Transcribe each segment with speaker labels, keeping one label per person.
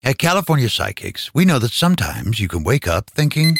Speaker 1: At California Psychics, we know that sometimes you can wake up thinking,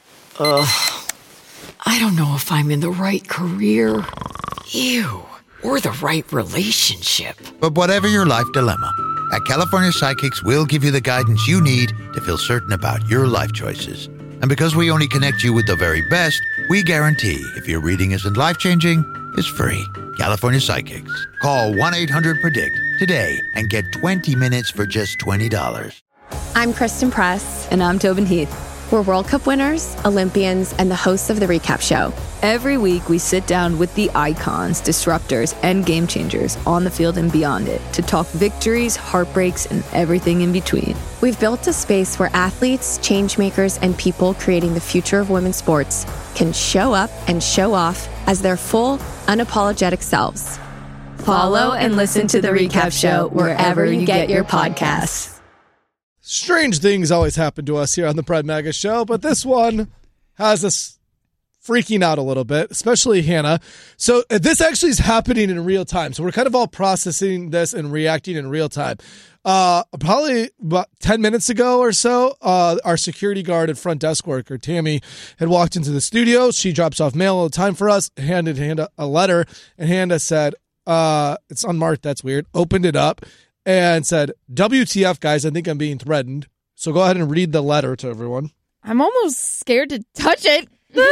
Speaker 2: I don't know if I'm in the right career. Ew. Or the right relationship.
Speaker 1: But whatever your life dilemma, at California Psychics, we'll give you the guidance you need to feel certain about your life choices. And because we only connect you with the very best, we guarantee if your reading isn't life-changing, it's free. California Psychics. Call 1-800-PREDICT today and get 20 minutes for just $20.
Speaker 3: I'm Kristen Press.
Speaker 4: And I'm Tobin Heath.
Speaker 3: We're World Cup winners, Olympians, and the hosts of The Recap Show.
Speaker 4: Every week, we sit down with the icons, disruptors, and game changers on the field and beyond it to talk victories, heartbreaks, and everything in between.
Speaker 3: We've built a space where athletes, changemakers, and people creating the future of women's sports can show up and show off as their full, unapologetic selves.
Speaker 4: Follow and listen to The Recap Show wherever you get your podcasts.
Speaker 5: Strange things always happen to us here on the Brad Maga Show, but this one has us freaking out a little bit, especially Hannah. So this actually is happening in real time. So we're kind of all processing this and reacting in real time. Probably about 10 minutes ago or so, our security guard and front desk worker, Tammy, had walked into the studio. She drops off mail all the time for us, handed Hannah a letter, and Hannah said, it's unmarked, that's weird, opened it up, and said, WTF, guys, I think I'm being threatened. So go ahead and read the letter to everyone.
Speaker 6: I'm almost scared to touch it.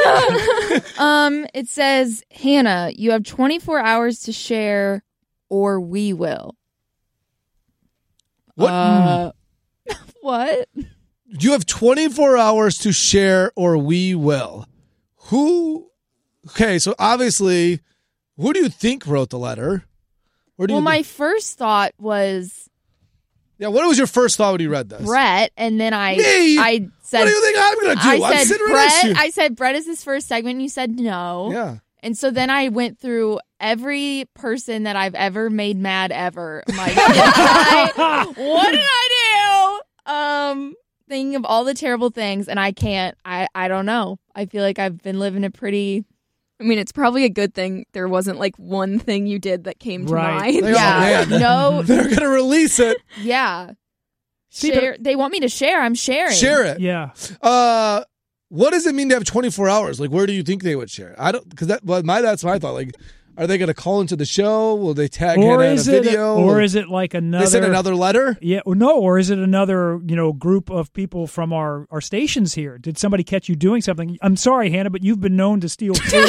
Speaker 6: It says, Hannah, you have 24 hours to share or we will.
Speaker 5: What?
Speaker 6: What?
Speaker 5: You have 24 hours to share or we will. Who? Okay, so obviously, who do you think wrote the letter?
Speaker 6: Well, my first thought was...
Speaker 5: Yeah, what was your first thought when you read this?
Speaker 6: Brett, and then I said...
Speaker 5: What do you think I'm going to do?
Speaker 6: I said, Brett, Brett is his first segment, and you said no.
Speaker 5: Yeah.
Speaker 6: And so then I went through every person that I've ever made mad ever. I'm like, what did I do? Thinking of all the terrible things, and I can't. I don't know. I feel like I've been living a pretty...
Speaker 7: I mean, it's probably a good thing there wasn't like one thing you did that came to mind.
Speaker 6: Yeah, no.
Speaker 5: They're going to release it.
Speaker 6: Yeah. Share. They want me to share. I'm sharing.
Speaker 5: Share it.
Speaker 8: Yeah.
Speaker 5: What does it mean to have 24 hours? Like, where do you think they would share? I don't, because that's my thought. Like, are they going to call into the show? Will they tag Hannah in a video?
Speaker 8: Or is it like another?
Speaker 5: They sent another letter?
Speaker 8: Yeah. No. Or is it another, group of people from our stations here? Did somebody catch you doing something? I'm sorry, Hannah, but you've been known to steal food.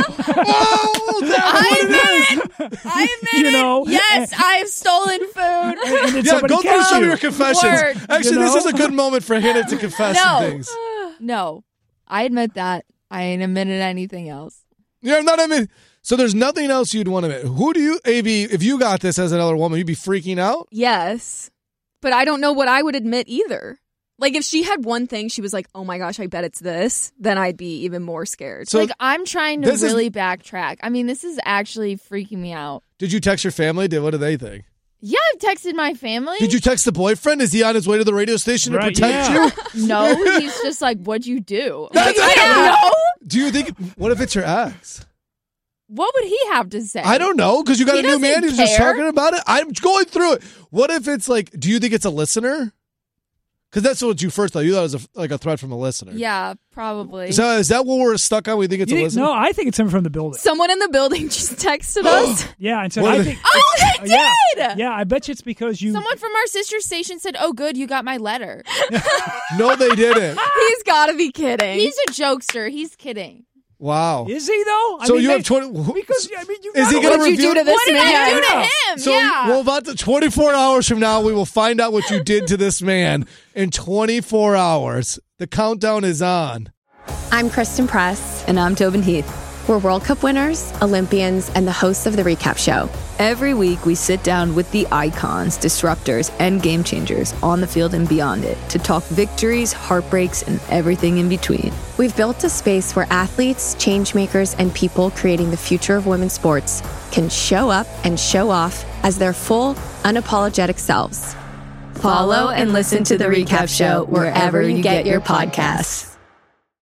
Speaker 6: I admit it. Yes, I've stolen food.
Speaker 8: And
Speaker 5: go through some of your confessions.
Speaker 6: Word.
Speaker 5: Actually, this is a good moment for Hannah to confess some things.
Speaker 6: No, I admit that. I ain't admitted anything else.
Speaker 5: Yeah, I'm not admitting. So there's nothing else you'd want to admit. Who do you, AB, if you got this as another woman, you'd be freaking out?
Speaker 7: Yes. But I don't know what I would admit either. Like, if she had one thing, she was like, oh my gosh, I bet it's this, then I'd be even more scared.
Speaker 6: So, I'm trying to really backtrack. I mean, this is actually freaking me out.
Speaker 5: Did you text your family? What do they think?
Speaker 6: Yeah, I've texted my family.
Speaker 5: Did you text the boyfriend? Is he on his way to the radio station to protect you?
Speaker 6: No, he's just like, what'd you do?
Speaker 5: I
Speaker 6: don't know.
Speaker 5: Do you think, what if it's your ex?
Speaker 6: What would he have to say?
Speaker 5: I don't know, because you got a new man who's just talking about it. I'm going through it. What if it's like, do you think it's a listener? Because that's what you first thought. You thought it was like a threat from a listener.
Speaker 6: Yeah, probably.
Speaker 5: So is that what we're stuck on? We think it's a listener?
Speaker 8: No, I think it's someone from the building.
Speaker 7: Someone in the building just texted us.
Speaker 8: Yeah, and so
Speaker 5: What
Speaker 8: I
Speaker 5: are
Speaker 8: think.
Speaker 6: Oh, they did!
Speaker 8: Yeah, I bet you it's because you.
Speaker 6: Someone from our sister station said, oh, good, you got my letter.
Speaker 5: No, they didn't.
Speaker 7: He's got to be kidding.
Speaker 6: He's a jokester. He's kidding.
Speaker 5: Wow.
Speaker 8: Is he though?
Speaker 5: So you have 20.
Speaker 8: Because
Speaker 5: is he going to
Speaker 7: you do to this
Speaker 6: What did
Speaker 7: man?
Speaker 6: I do to him?
Speaker 5: So
Speaker 6: yeah.
Speaker 5: well, about 24 hours from now, we will find out what you did to this man. In 24 hours, the countdown is on.
Speaker 3: I'm Kristen Press.
Speaker 4: And I'm Tobin Heath.
Speaker 3: We're World Cup winners, Olympians, and the hosts of The Recap Show.
Speaker 4: Every week, we sit down with the icons, disruptors, and game changers on the field and beyond it to talk victories, heartbreaks, and everything in between.
Speaker 3: We've built a space where athletes, changemakers, and people creating the future of women's sports can show up and show off as their full, unapologetic selves.
Speaker 4: Follow and listen to The Recap Show wherever you get your podcasts.